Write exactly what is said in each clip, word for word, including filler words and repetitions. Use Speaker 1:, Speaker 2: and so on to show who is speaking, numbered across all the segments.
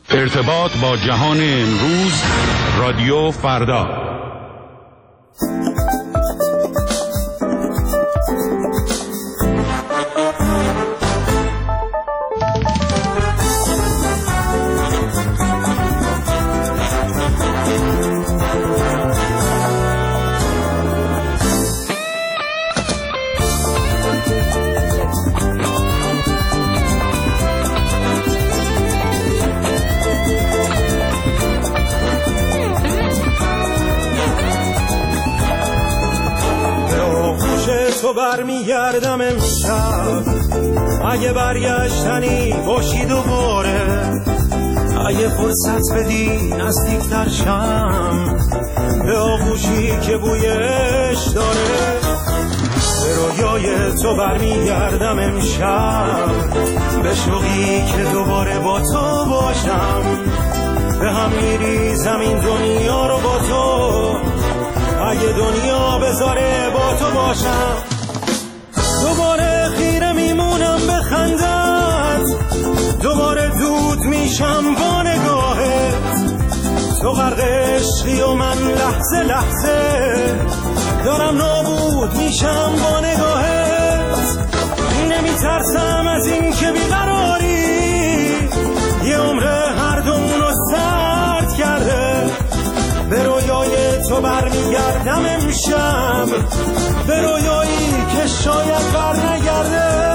Speaker 1: ارتباط با جهان امروز، رادیو فردا.
Speaker 2: تو برمیگردم امشب، اگه برگشتنی باشی دوباره، اگه فرصت بدی نزدیکتر شم به آغوشی که بویش داره. به رویای تو برمیگردم امشب، به شوقی که دوباره با تو باشم، به هم میریزم این دنیا رو با تو، اگه دنیا بذاره با تو باشم. دوباره خیره میمونم به خندت، دوباره دود میشم با نگاهت، تو غرق عشقی و من لحظه لحظه دارم نابود میشم با نگاهت. نمیترسم از این که بیقراری یه عمر هر دومونو سرد کرده. به رویای تو برمیگردم امشب، به رویایی که شاید بر نگرده.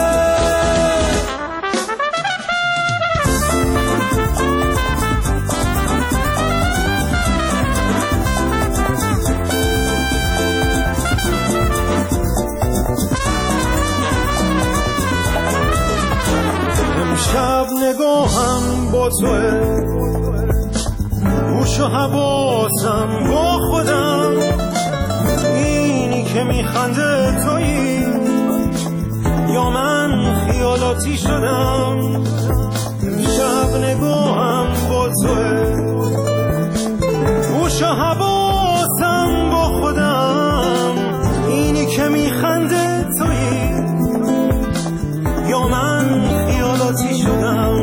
Speaker 2: امشب نگاهم با توه، گوش و حواسم با خودم، اینی که میخنده تویی یا من خیالاتی شدم. شب نگاهم با توه، گوش و حواسم با خودم، اینی که میخنده تویی یا من خیالاتی شدم،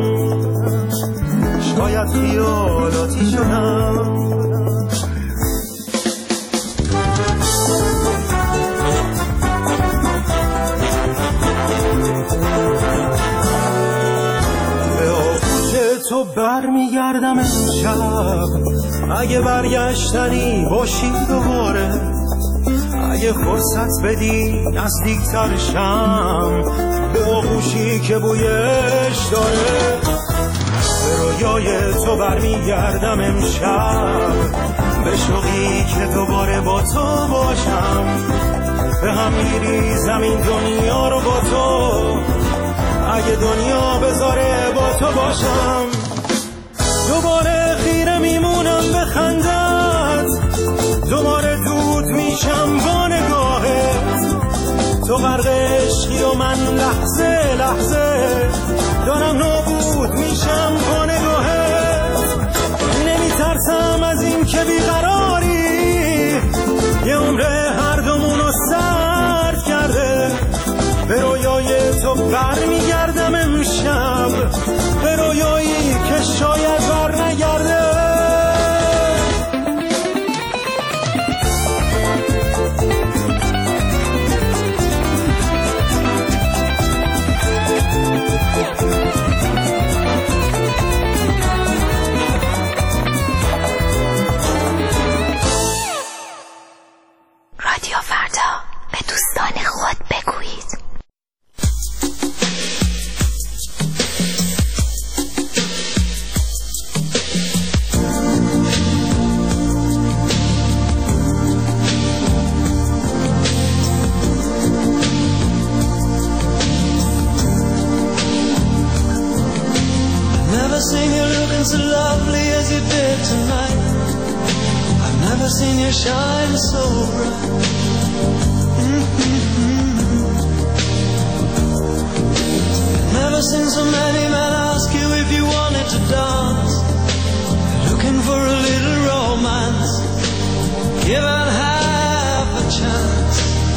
Speaker 2: شاید خیالاتی شدم. به آغوش تو برمیگردم امشب، اگه برگشتنی باشی دوباره، اگه فرصت بدی نزدیکتر شم به آغوشی که بویش داره. به رویای تو برمیگردم امشب، به شوقی که دوباره با تو باشم، به هم میریزم این دنیا رو با تو، اگه دنیا بذاره با تو باشم. دوباره خیره میمونم به خندت، دوباره دود میشم با نگاهت، تو غرق عشقی و من لحظه لحظه دارم نابود میشم با نگاهت. نمیترسم از این که بیقراری یه عمر هر دومونو سرد کرده. به رویای تو برمیگردم امشب، به رویایی که شاید بر نگرده.
Speaker 3: رادیو فردا، به دوستان خود بگویید.
Speaker 4: Never seen you looking so lovely as you did tonight. I've never seen you shine so bright. Mm-hmm. Never seen so many men ask you if you wanted to dance. Looking for a little romance, given half a chance.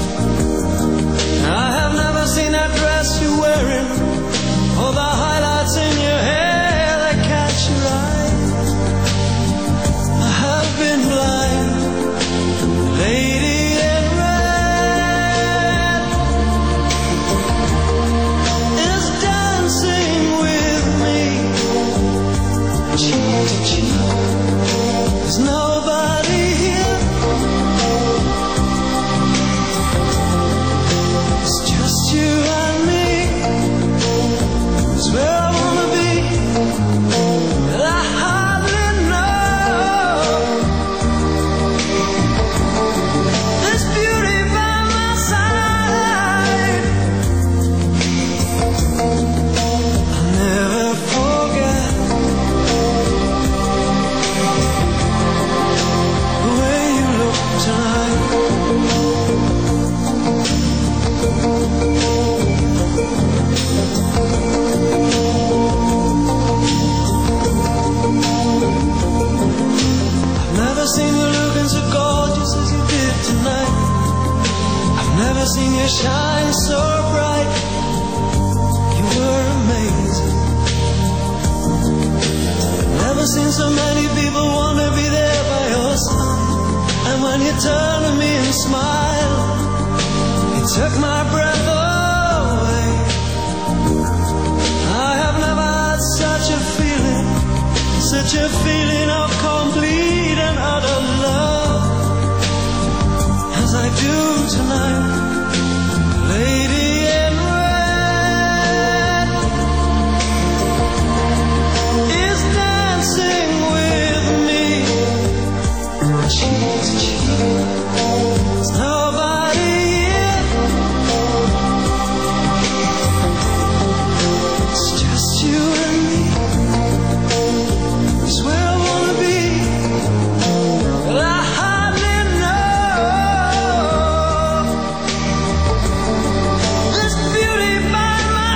Speaker 4: I have never seen that dress you're wearing, or the highlights in your hair that catch your eye. shine so bright. You were amazing. Never seen so many people want to be there by your side. And when you turned to me and smiled, it took my breath away. I have never had such a feeling, such a feeling of complete and utter love as I do tonight. Lady in red is dancing with me, cheek to cheek. There's nobody here, it's just you and me. It's where I wanna be, but I hardly know this beauty by my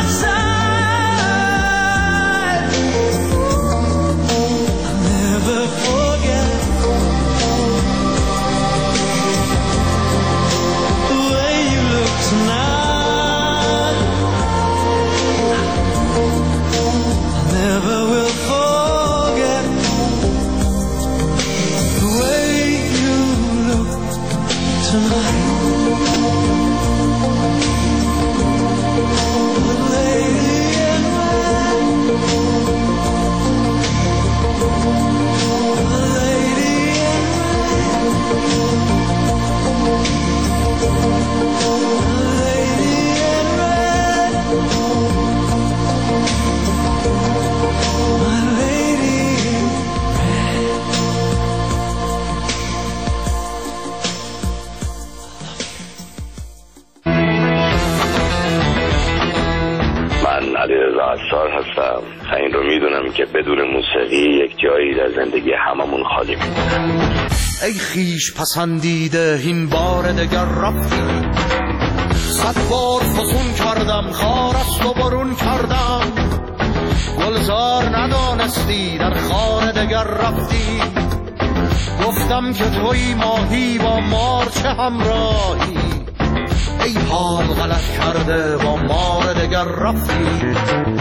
Speaker 4: side. I'll never forget the way you look tonight. I never will forget the way you look tonight. The lady in red, the lady in red, the lady in red, my lady in
Speaker 5: من علیرضا عصار هستم و این رو میدونم که بدون موسیقی یک جایی در زندگی هممون خالی میمونه.
Speaker 2: ای خیش پسندیده این بار دگر رفتی، صد بار فسون کردم خار است و برون کردم، گلزار ندانستی در خار دگر رفتی، گفتم که توی ماهی با مار چه همراهی، ای حال غلط کرده با مار دگر رفتی.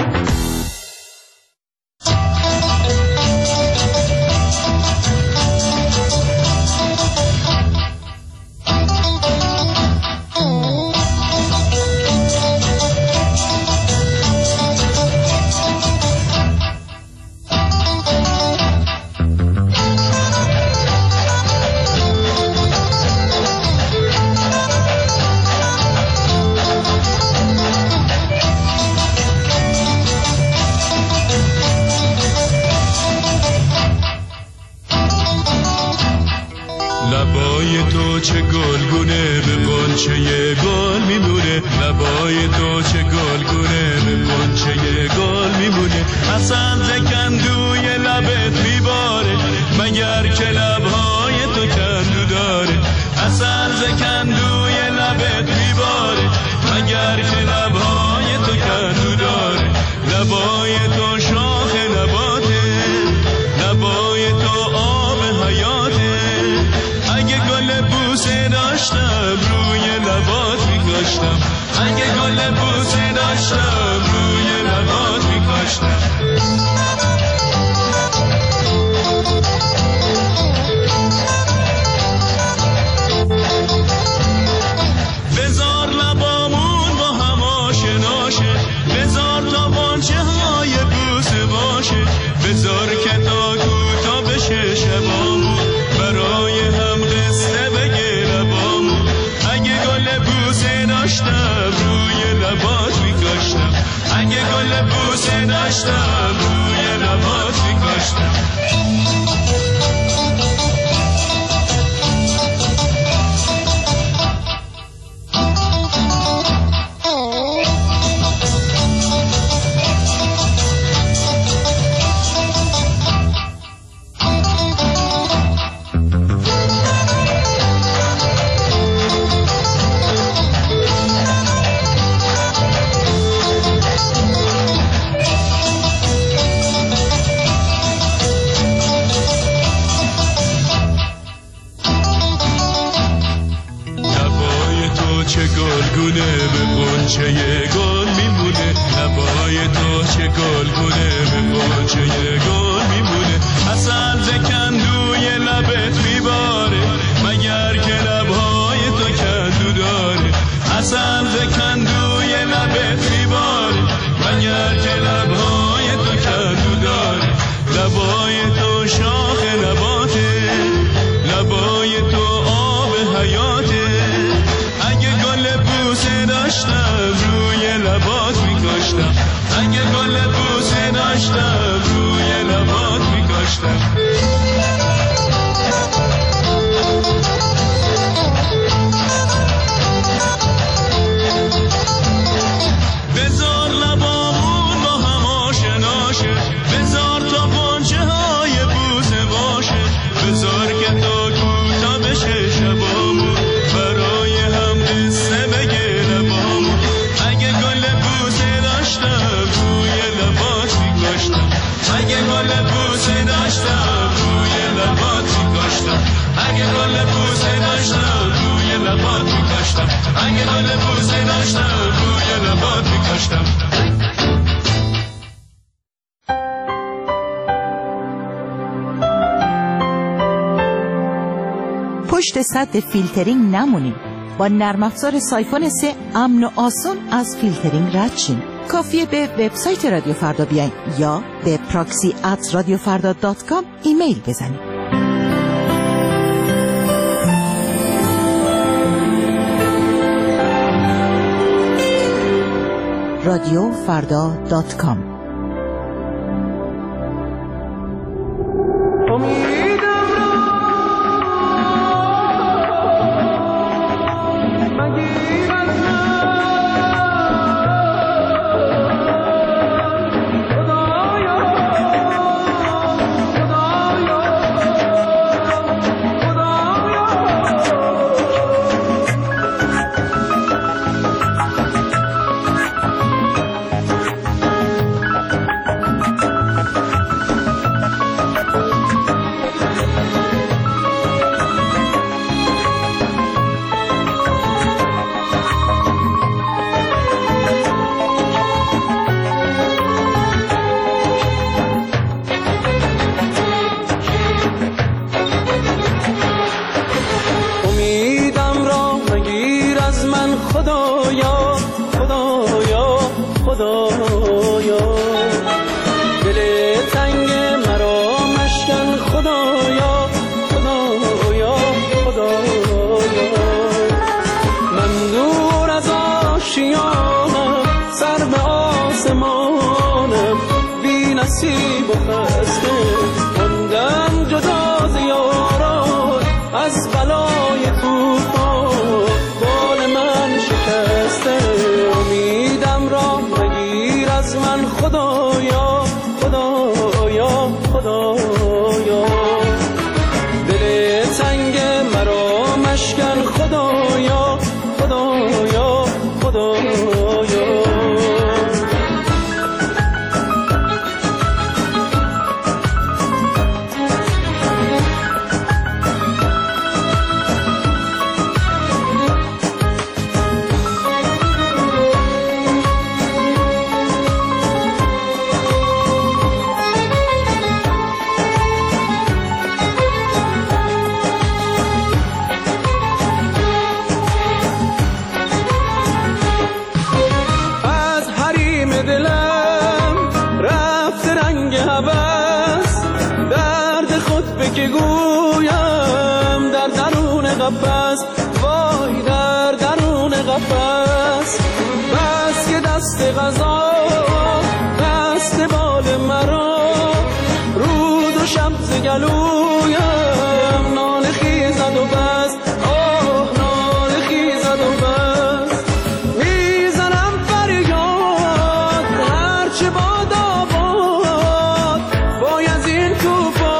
Speaker 6: لبای تو چه گلگونه به غنچه گل میمونه، لبای تو چه گلگونه به غنچه گل میمونه، اصلا زکندوی لبت میباره مگر که لبهای تو کندو داره، اصلا زکندوی لبت میباره مگر که لبهای تو کندو داره، لبای تو شاخ نباته، لبای تو آب حیاته، اگه گل بوسه داشتم روی لبات میکاشتم، اگه گل بوسه داشتم روی لبات میکاشتم. بذار لبامون با هم آشنا شه، بذار تا بانچه های بوسه باشه، بذار که تا کوتا بشه شبامون برای هم قصه بگه لبامون، اگه گل بوسه داشتم روی لبات میکاشتم، اگه گل بوسه داشتم روی لبات میکاشتم. اگه گل بوسه داشتم روی لبات میکاشتم اگه گل بوسه داشتم روی لبات میکاشتم اگه گل بوسه داشتم روی لبات میکاشتم.
Speaker 7: پشت سد فیلترینگ نمونیم. با نرم افزار سایفون سه امن و آسان از فیلترینگ رد شیم. کافیه به وبسایت رادیو فردا بیاین یا به پراکسی ات رادیو فردا دات کام ایمیل بزنید. رادیو فردا دات کام.
Speaker 4: خدایا خدایا خدایا دل تنگ مرا مشکن خدایا خدایا خدایا من دور از آشیانم سر به آسمانم بی نصیب و خسته ماندم جدا ز یاران از بلای طوفان بال من شکسته امیدم را مگیر از من خدایا خدایا خدایا دل تنگ مرا مشکن خدایا خدایا خدایا که گویم در درون قفس وای در درون قفس بس که دست قضا دست بال مرا روز و شب ز گلویم ناله خیزد و بس آه ناله خیزد و بس میزنم فریاد هرچه باد آباد باید این توفان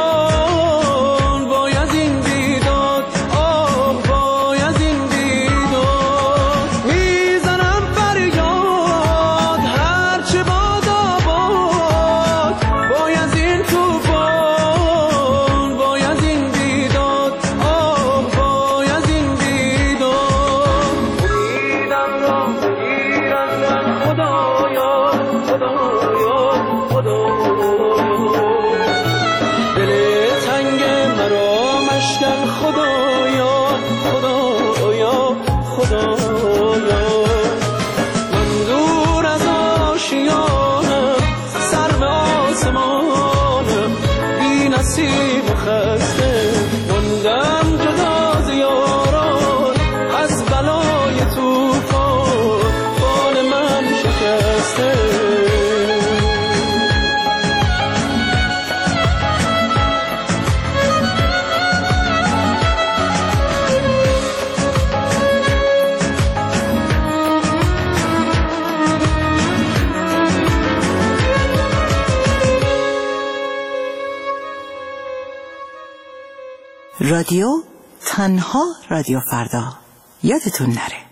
Speaker 7: رادیو تنها رادیو فردا یادتون نره.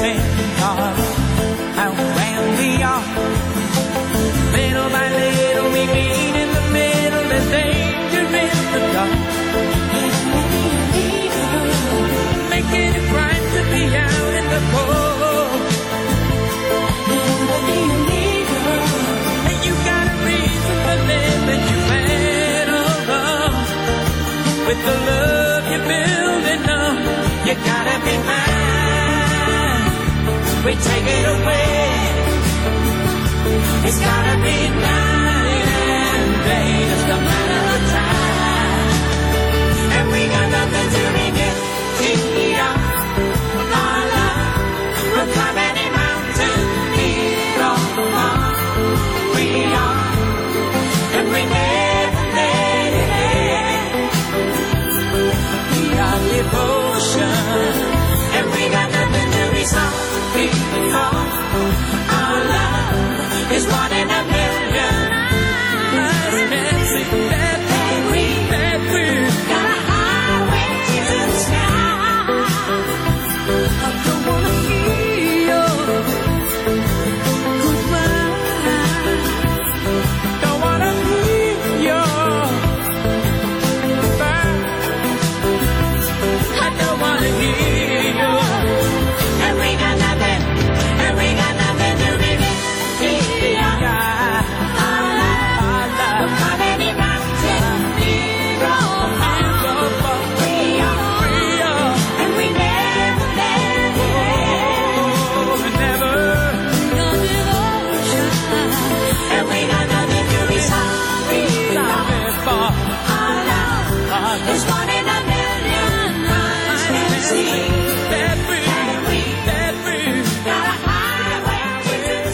Speaker 8: dancing, darling, around the yard. Little by little we meet in the middle. There's danger in the dark. Making it right to be out in the cold. And you got a reason for living. You better run with the love you're building up. You gotta be mine. We take it away. It's gotta be night and day, just a matter of time. And we got nothing to regret. Take off our love. We'll climb any mountain, here on we are, and we never let it end. We are devotion, and we got nothing to be sorry for. Our love is one in a million. Dancing that we, that we got a highway to the sky. I don't wanna hear your goodbye. Don't wanna hear your goodbye. I don't wanna hear your. And we got nothing, and we got nothing to regret. It's one in a million. That we, that we got a highway to the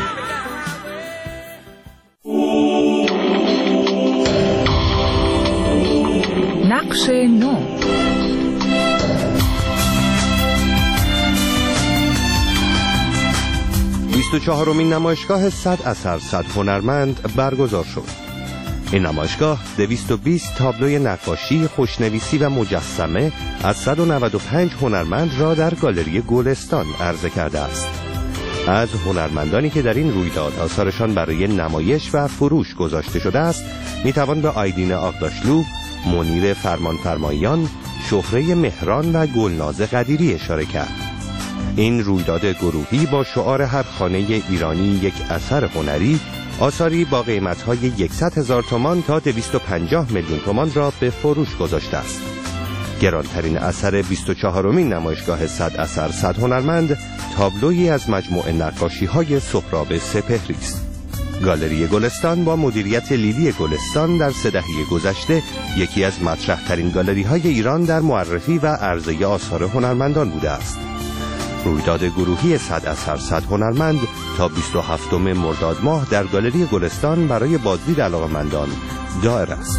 Speaker 8: sky.
Speaker 7: نقش نو.
Speaker 9: بیست و چهارمین نمایشگاه صد اثر صد هنرمند برگزار شد. این نمایشگاه دویست و بیست تابلوی نقاشی، خوشنویسی و مجسمه از صد و نود و پنج هنرمند را در گالری گلستان عرضه کرده است. از هنرمندانی که در این رویداد آثارشان برای نمایش و فروش گذاشته شده است، میتوان به آیدین آغداشلو، منیر فرمانفرماییان، شهره مهران و گلناز قدیری اشاره کرد. این رویداد گروهی با شعار هر خانه ایرانی یک اثر هنری، آثاری با قیمت‌های صد هزار تومان تا دویست و پنجاه میلیون تومان را به فروش گذاشته است. گرانترین اثر بیست و چهارمین نمایشگاه صد اثر صد هنرمند تابلویی از مجموعه نقاشی‌های سهراب سپهری است. گالری گلستان با مدیریت لیلی گلستان در سه دهه گذشته یکی از مطرح‌ترین گالری‌های ایران در معرفی و عرضه آثار هنرمندان بوده است. رویداد گروهی صد اثر صد هنرمند تا بیست و هفتم مرداد ماه در گالری گلستان برای بازدید علاقه‌مندان دایر است.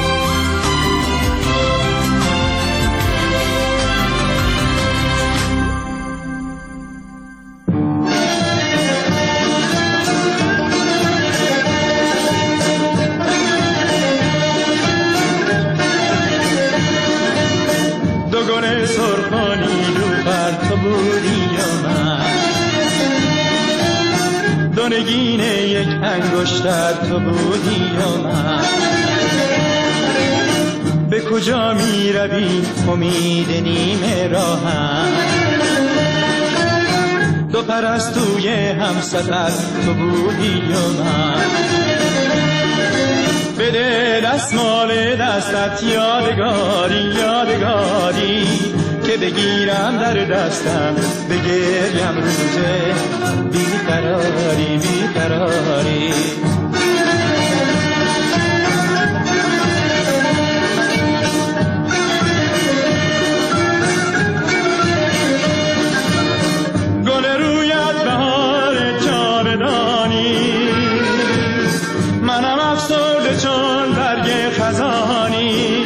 Speaker 6: دوگانه سرخانی دو پر تو بودی یا من، دونگین یک انگشتر تو بودی یا من. به کجا می روی امید نیمه راهم، دو پرستوی هم سفر تو بودی یا من. بده دستمال دستت یادگاری یادگاری که بگیرم در دستم بگریم روزه بیقراری بیقراری. گل رویت بهار جاودانی، منم افسرده چون برگ خزانی.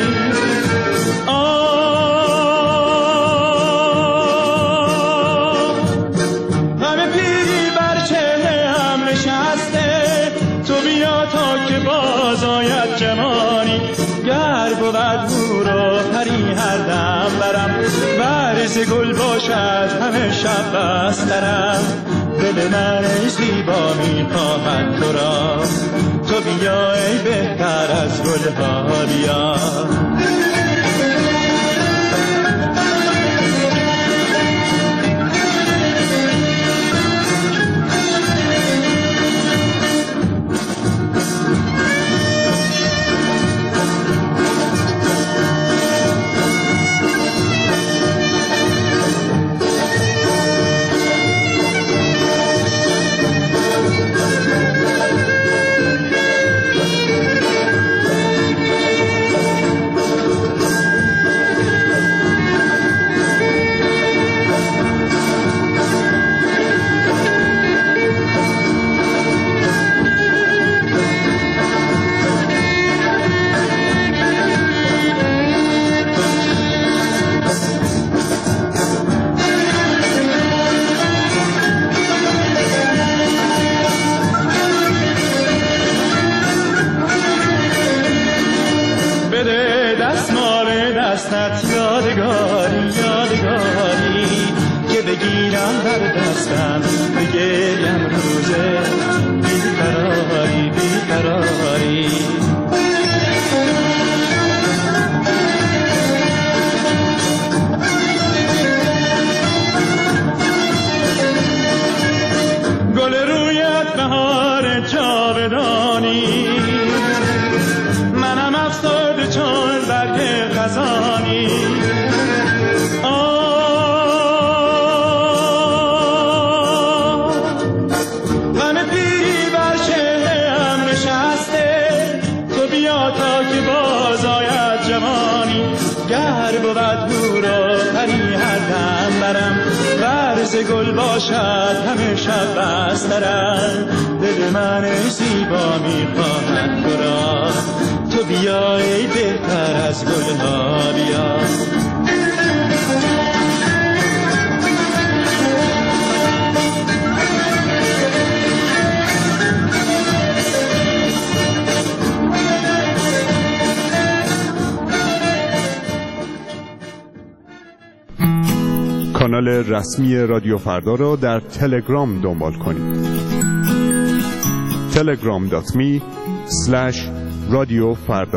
Speaker 6: همه پیری بر چهره هم نشسته، تو بیا تا که باز آید جوانی. گر بود بورا پری هر دم برم بر ورز گل باشد همه شب بسترم، دل من ای زیبا میخواهد تو را، تو بیا ای بهتر از گلها بیا. دستت یادگاری یادگاری که بگیرم در دستم بگریم روزه بیقراری بیقراری. گل رویت بهار جاودانی، منم افسرده چون برگ خزانی. من پیری بر شهرم نشسته، تو بیا تا که باز آید جوانی. گر بود هورا پری هر دم برم، ورز گل باشد همه شب بسترم. دل من ای زیبا میخواهد تو را، تو بیا ای بهتر از گلها بیا.
Speaker 1: کانال رسمی رادیو فردا را در تلگرام دنبال کنید. تلگرام دات می اسلش رادیو فردا.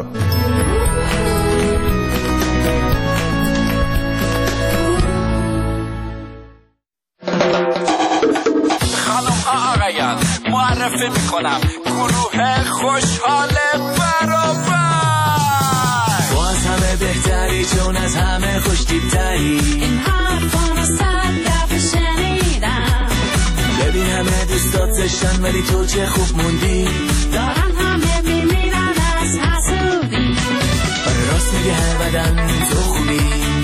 Speaker 10: خانم ها آقایان، معرفی میکنم گروه خوشحال برابر.
Speaker 4: تو از همه بهتری چون از همه خوشتیبتری،
Speaker 8: این حرفانو صد دفعه شنیدم.
Speaker 4: ببین همه دوستات زشتن ولی تو چه خوب موندی.
Speaker 8: دارن همه میمیرن از حسودی.
Speaker 4: آره راست میگه هر بدن تو خوبی،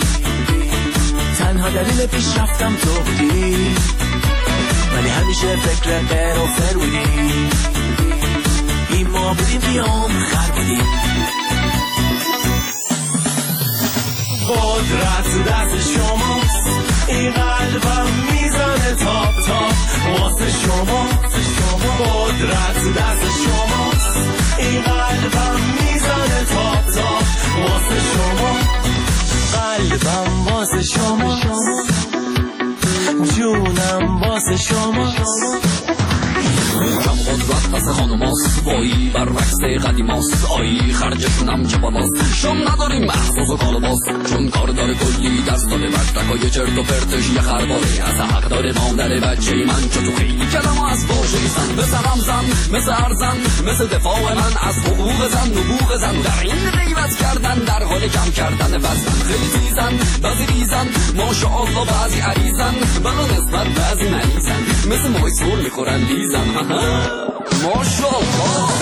Speaker 4: تنها دلیل پیشرفتم تو بودی. ولی همیشه فکر غیر و فر بودی. این ما بودیم بیام خر بودیم. قدرت دست شماست، این قلبم میزنه تاپ تاپ واسه شما. قدرت دست شماست، این قلبم میزنه تاپ تاپ واسه شما. قلبم واسه شما، جونم واسه شما.
Speaker 10: کم قدرت واسه خانماست، وایی برعکس قدیماست. آیی خرجشونم جواناست، شم نداریم محفوظ و کالباست. چون کار داره کلی دست داره بردکای چرت و پرتش یه خرباره. از حق داره مادر بچه من چو تو خیلی کلم از باشه زن. بزنم زن مثل ارزن، مثل دفاع من از حقوق زن. نبوغ زن در این غیبت کردن، در حال کم کردن وزن. خیلی تیزن بعضی ریزن، ماشاءالله بعضی عریزن، بلا نسبت بعضی مریضن. مثل مایسور میخورن لیزن ماشاءالله.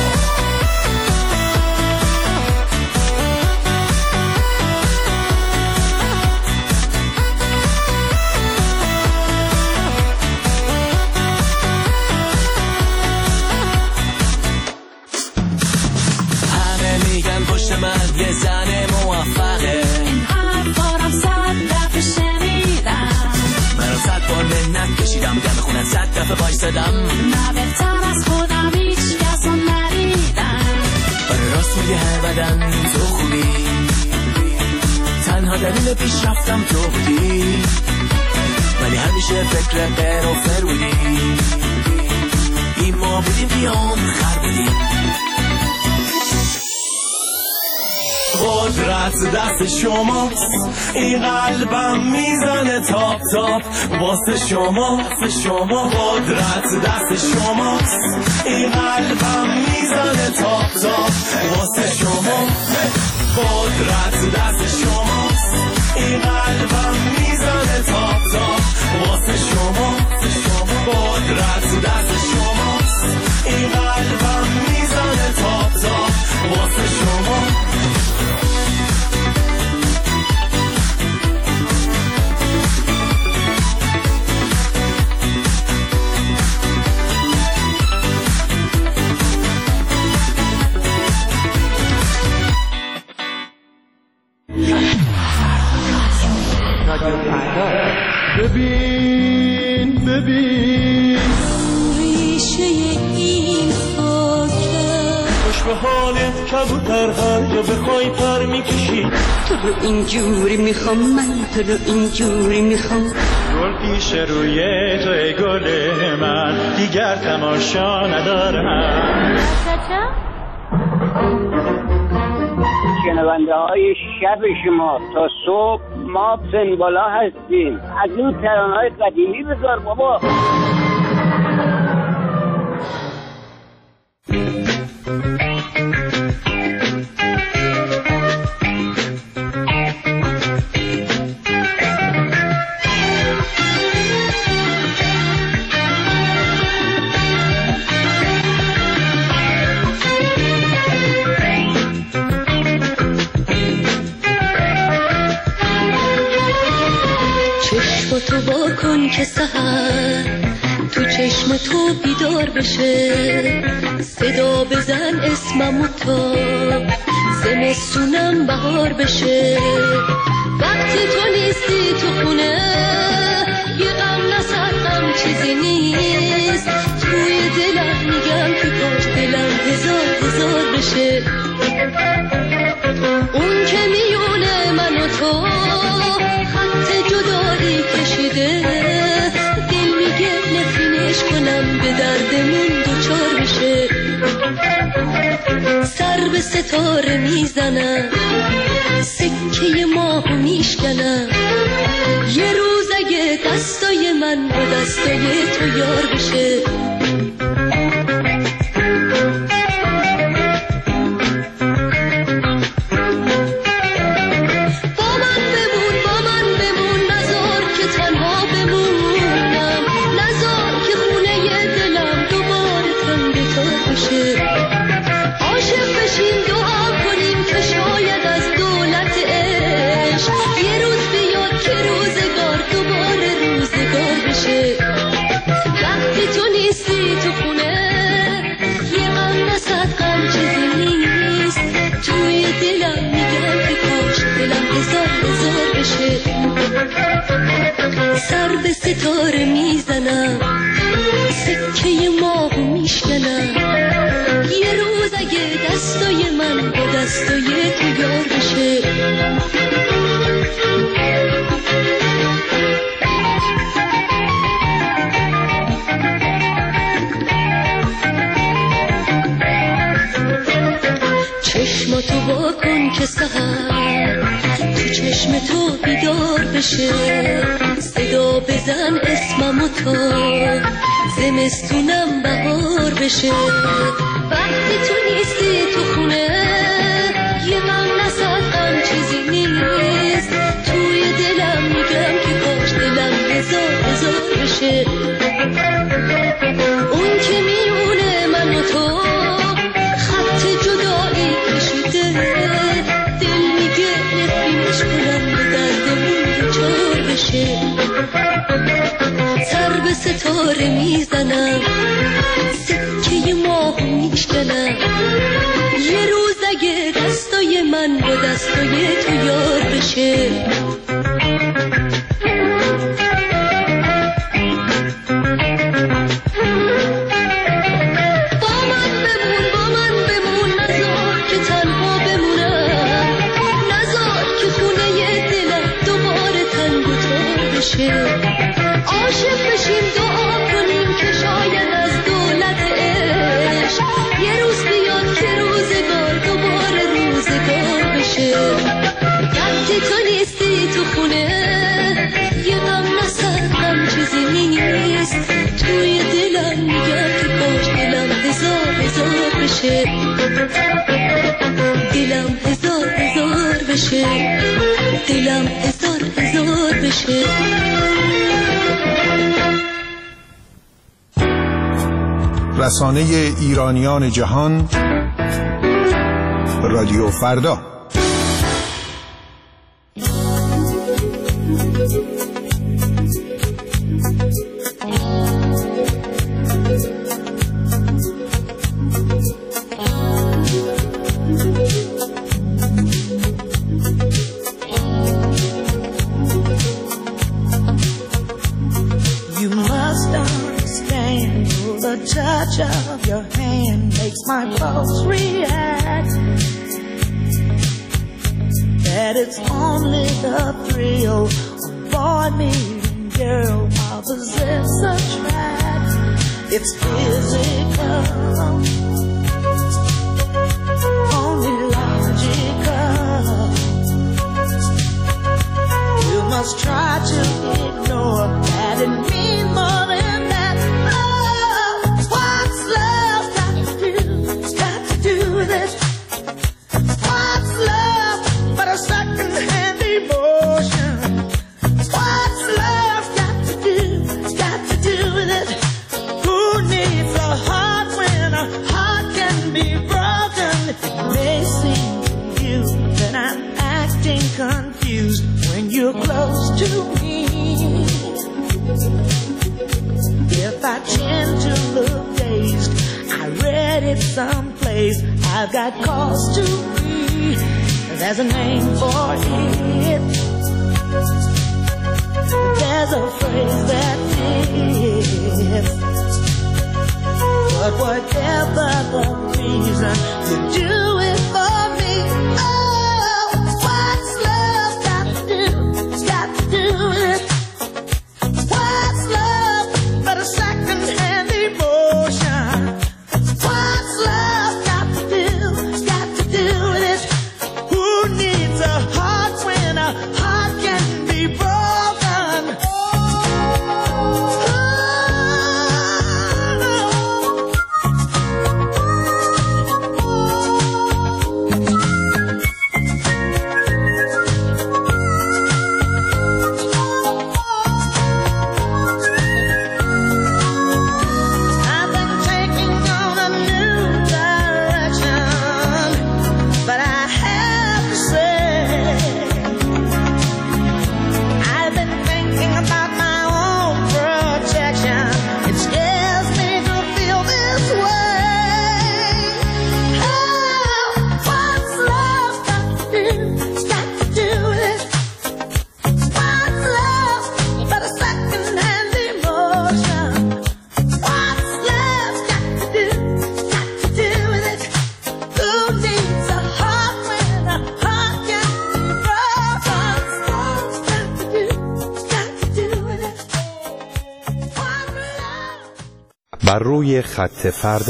Speaker 4: همه میگن پشت من یه زن موفقه،
Speaker 8: این حرفارم صد دفعه شنیدم.
Speaker 4: من رو صد بار منت کشیدم، دم خونت صد دفعه بایستدم.
Speaker 8: نه بهتر از خودم هیچ کس رو ندیدم.
Speaker 4: آره راست میگه هر بدن تو خوبی،
Speaker 8: تنها دلیل پیشرفتم تو بودی، ولی همیشه فکر غیر و فر بودی. این ما بودیم بیام خر بودیم. قدرت دست شماست، این قلبم میزنه تاپ تاپ واسه شما واسه شما. قدرت دست شماست، این قلبم میزنه تاپ تاپ واسه شما. قدرت دست شماست، این قلبم میزنه تاپ تاپ واسه شما واسه شما. قدرت دست شماست، این قلبم میزنه تاپ تاپ واسه شما.
Speaker 6: ببین ببین
Speaker 4: ریشه این خاکه،
Speaker 6: خوش به حالت کبوتر هر جا بخوای پر میکشی.
Speaker 4: تو رو اینجوری میخوام، من تو رو اینجوری میخوام.
Speaker 6: گل پیش روی تو ای گل من، دیگر تماشا ندارم.
Speaker 11: شنونده های شب شما تا صبح ما سنبالا هستیم. از اون ترانه های قدیمی بذار بابا.
Speaker 4: تو با کن که سحر تو چشم تو بیدار بشه، صدا بزن اسممو تا زمستونم بهار بشه. وقتی تو نیستی تو خونه یه غم نسر غم چیزی نیست، توی دلم میگم که کاش دلم هزار هزار بشه. اون که میونه من و تو خط جدایی کشیده، دل میگه نفرینش کنم به دردمون دوچار بشه. سر به ستاره میزنم، سکه ماهو میشکنم، یه روز اگه دستای من با دستای تو یار بشه. سر به ستاره میزنم، سکه ماهو میشکنم، یه روز اگه دستای من با دستای تو یار بشه. چشماتو با کن که سحر تو چشم تو بیدار بشه، صدا بزن اسممو تا زمستونم بهار بشه. وقتی تو نیستی تو خونه یه غم نسد غم چیزی نیست، توی دلم میگم که کاش دلم هزار هزار بشه. اون که میونه من و تو خط جدایی کشیده، دل میگه نفرینش کنم به دردمون دوچار بشه. سر به ستاره میزنم، سکه ماهو میشکنم، یه روز اگه دستای من با دستای تو یار بشه.
Speaker 12: دلم ازار ازار بشه.
Speaker 13: رسانه ایرانیان جهان، رادیو فردا.
Speaker 14: Of your hand makes my pulse react. That it's only the thrill of boy meeting girl opposites attract. It's physical, only logical. You must try to ignore that it means more than that. What's love but a second-hand emotion? What's love got to do, got to do with it? Who needs a heart when a heart can be broken? It may seem to you that I'm acting confused when you're close to me. If I tend to look dazed, I read it someplace. I've got cause to be. There's a name for it. There's a phrase that fits. But whatever the reason, you do it for me. Oh, what's love got to do? Got to do with it. What's love but a second-hand emotion? What's love got to do? Got to do with it. Who needs a heart when a heart can be broken? Oh, no. I've been taking on a new direction, but I have to say, I've been thinking about my own protection. It scares me to feel this way. Oh, what's love got to do? Got to do with it. What's love but a second-hand emotion? What's love got to do? Got to do with it. Who needs a heart when a heart can be broken? What's got to do? Got to do with it. What's love?
Speaker 9: بر روی خط فردا.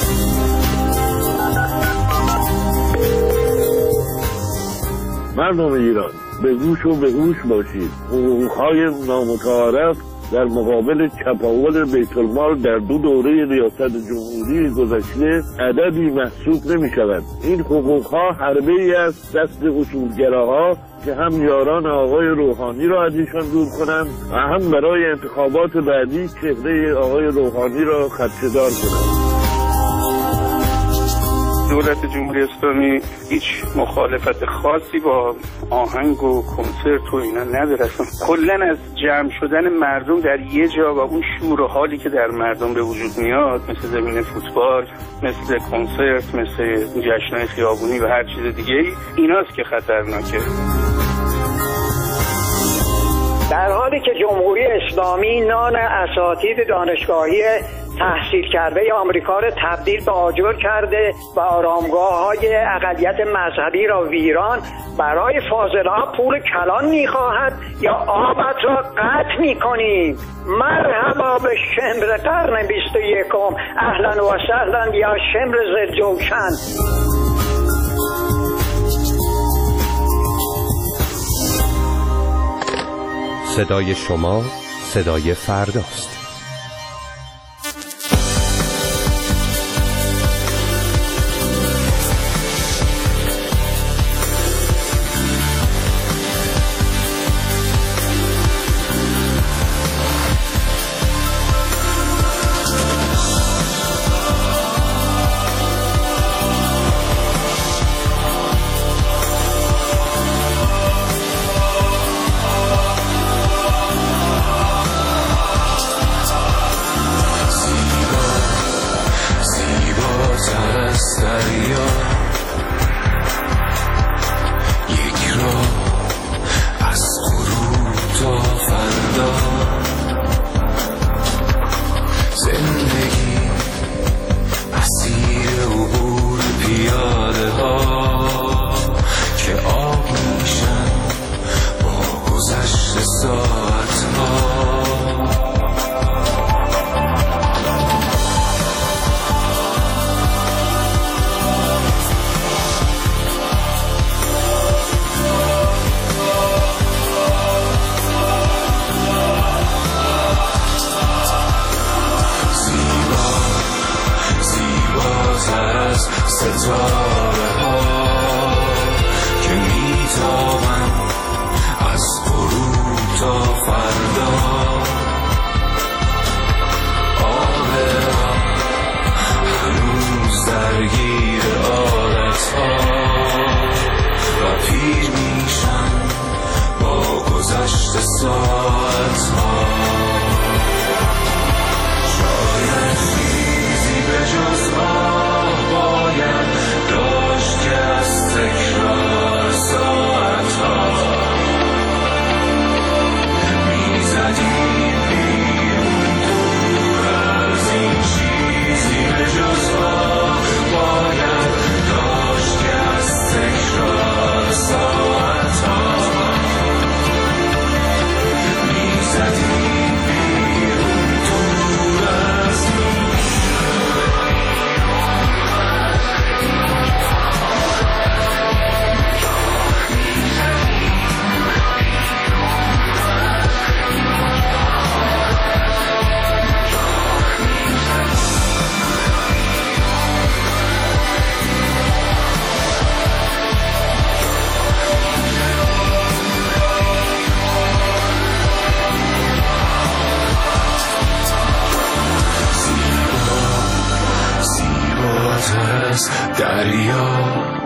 Speaker 5: مردم ایران به گوش و به هوش باشید. حقوق‌های نامتعارف در مقابل چپاول بیت المال در دو دوره ریاست جمهوری گذشته عددی محسوب نمی شود. این حقوق‌ها حربه ای است دست اصولگراها که هم یاران آقای روحانی را از ایشان دور کنند و هم برای انتخابات بعدی چهره آقای روحانی را خدشه‌دار کنند.
Speaker 15: دولت جمهوری اسلامی هیچ مخالفت خاصی با آهنگ و کنسرت و اینا نداره. کلا از جمع شدن مردم در یه جا و اون شور و حالی که در مردم به وجود میاد، مثل زمین فوتبال، مثل کنسرت، مثل جشن‌های خیابونی و هر چیز دیگه ای، ایناست که خطرناکه.
Speaker 16: در حالی که جمهوری اسلامی نان اساتید دانشگاهی تحصیل کرده آمریکا را تبدیل به آجر کرده و آرامگاه‌های اقلیت مذهبی را ویران، برای فاضل‌ها پول کلان می‌خواهد یا آبت را قطع می‌کنیم. مرحبا به شمر قرن بیست و یکم، اهلا و سهلا یا شمر زلجوشن.
Speaker 9: صدای شما صدای فرداست.
Speaker 6: ساعتها شاید چیزی به جز آه باید داشت که از تکرار ساعتها میزدیم بیرون دور از این چیزی به جز آه باید داشت که از تکرار ساعتها میزدیم بیرون دور از این دریا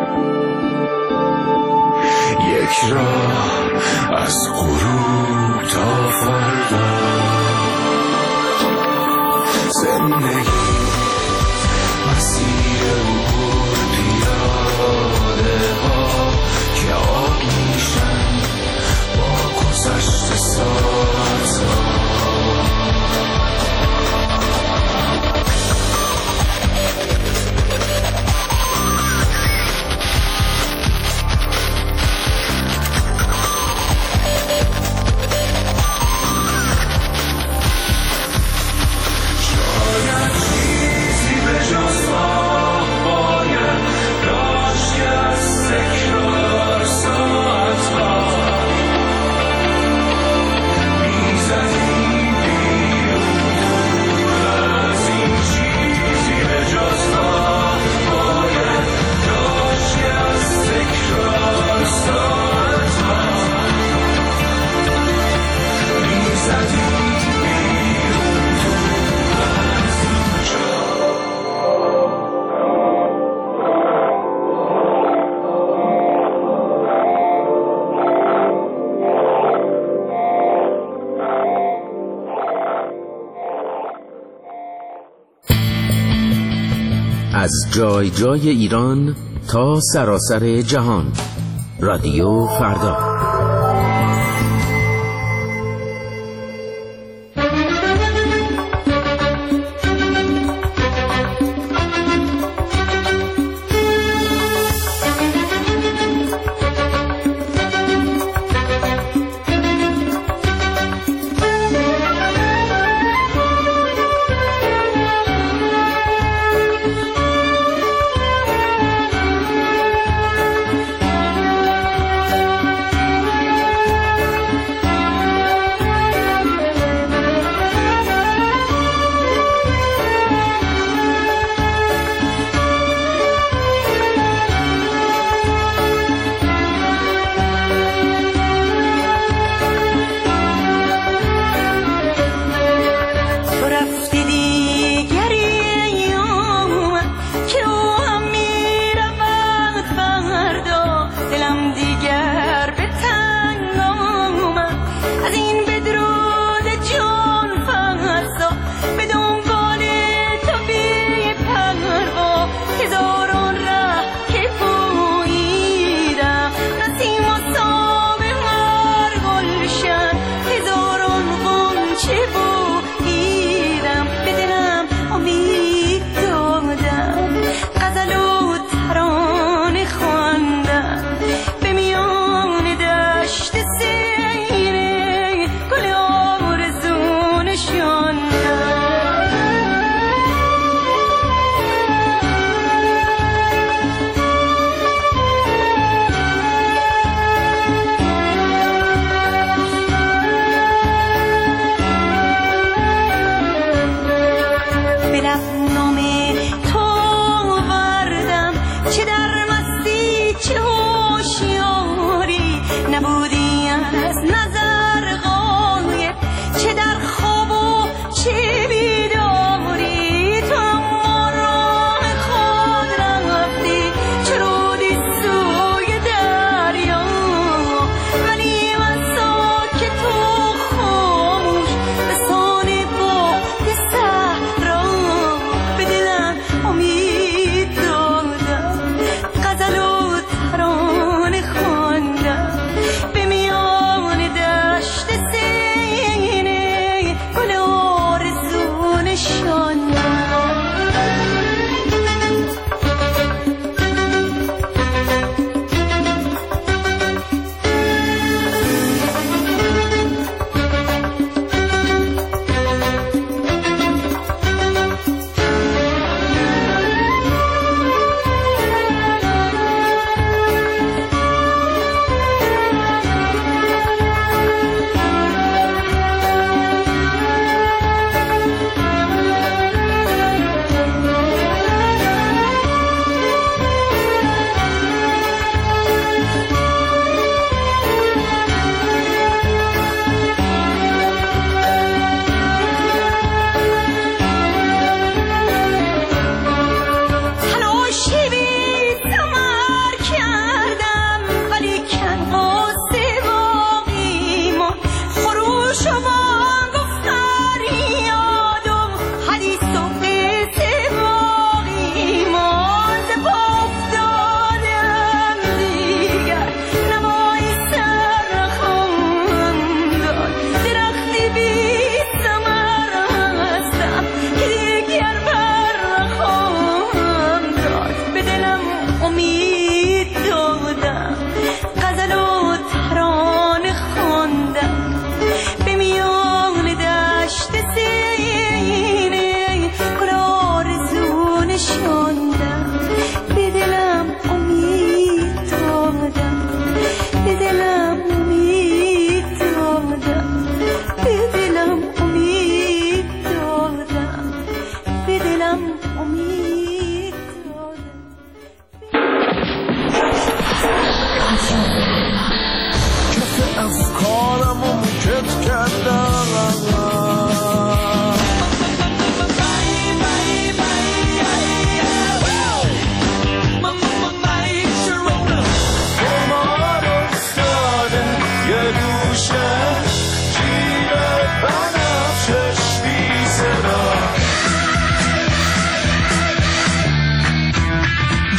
Speaker 6: یک راه از غروب تا فردا زندگی مسیر عبور پیاده ها که آب میشن با گذشت ساعتها
Speaker 17: از جای جای ایران تا سراسر جهان. رادیو فردا.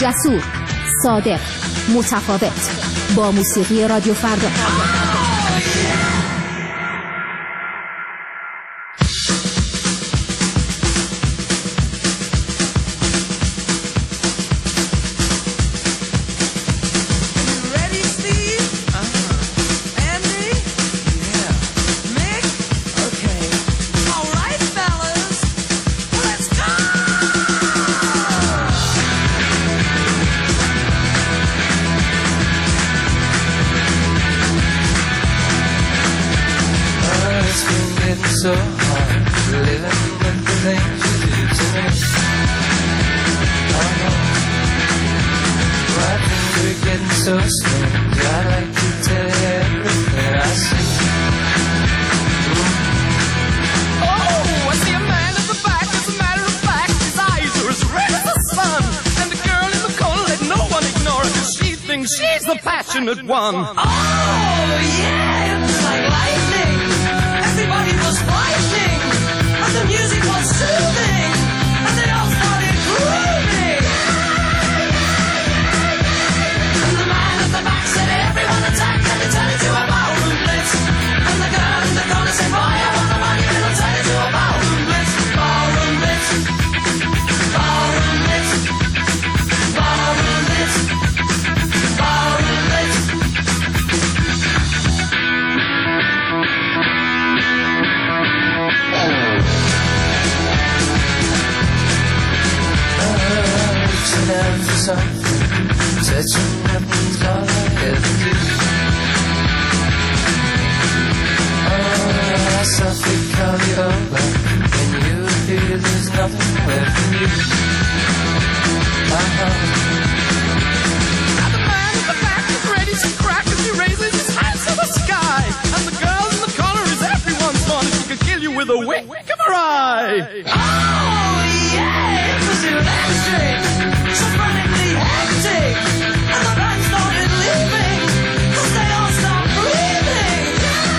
Speaker 18: جسور، صادق، متفاوت، با موسیقی رادیو فردا.
Speaker 19: So hard living with the things you do to me. I know my things are getting so strange. I like to tell you everything I see.
Speaker 8: Oh, I see a man at the back. As a matter of fact, his eyes are as red as the sun. And the girl in the corner, let no one ignore her, 'cause she thinks she's the passionate one.
Speaker 4: Oh, yeah, it was like lightning. Everybody was fighting, and the music was soothing, and they all started grooving. And the man at the back said, everyone attack, and it turned into a ballroom blitz. And the girl in the corner said, boy, I want the money, and it'll turn into a ballroom blitz. Ballroom blitz, ballroom blitz, ballroom blitz, ballroom blitz. Down for something, touching nothing's all I ever do. Oh, I softly call you over, when you appear there's nothing left in you. Uh-huh.
Speaker 8: Now the man at the back is ready to crack as he raises his hands to the sky. And the girl in the corner is everyone's one. She could kill you with a wink of her eye.
Speaker 4: Oh, yeah, it was electric. So frantically hectic, and the band started leaving, 'cause they all stopped breathing.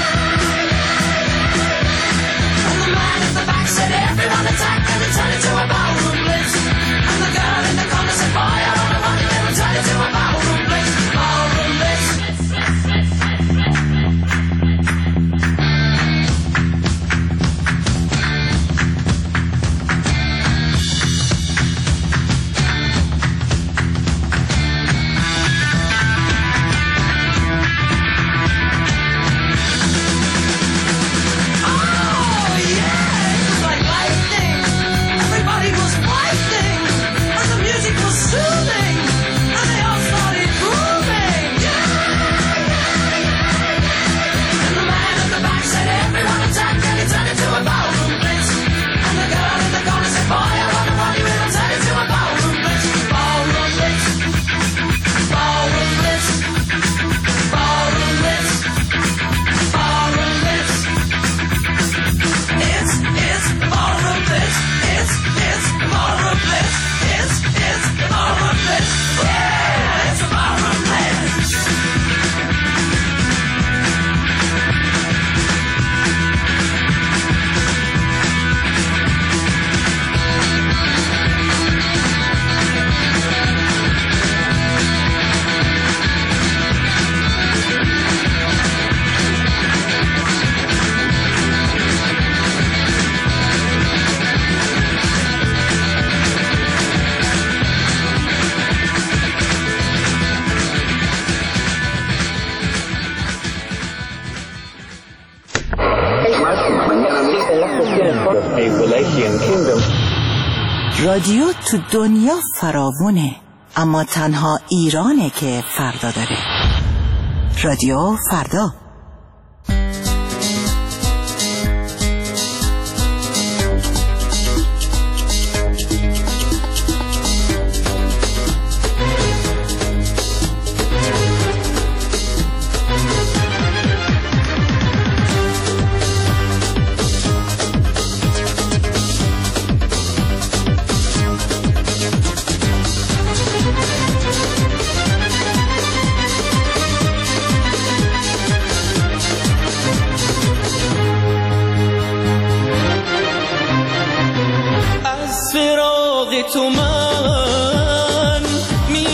Speaker 4: And the man at the back said, everyone attack, and it turned into a ballroom blitz. And the girl in the corner said, boy, I don't know what it will turn into a ballroom blitz. Ballroom blitz.
Speaker 7: رادیو تو دنیا فراوونه، اما تنها ایرانه که فردا داره. رادیو فردا.
Speaker 8: تو من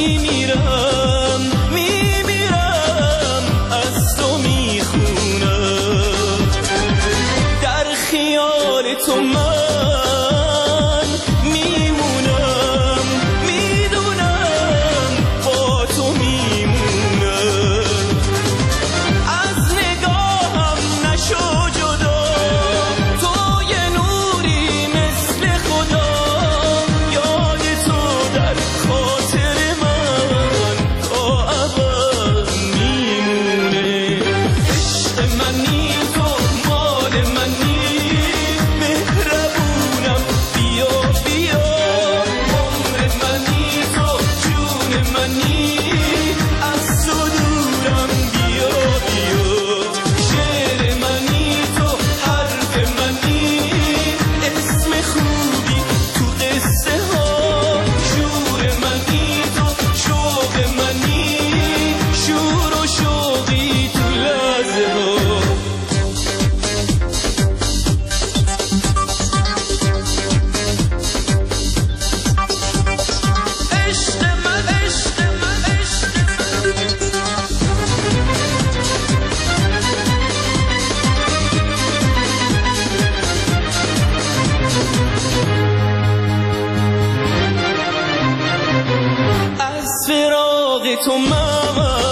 Speaker 6: آقا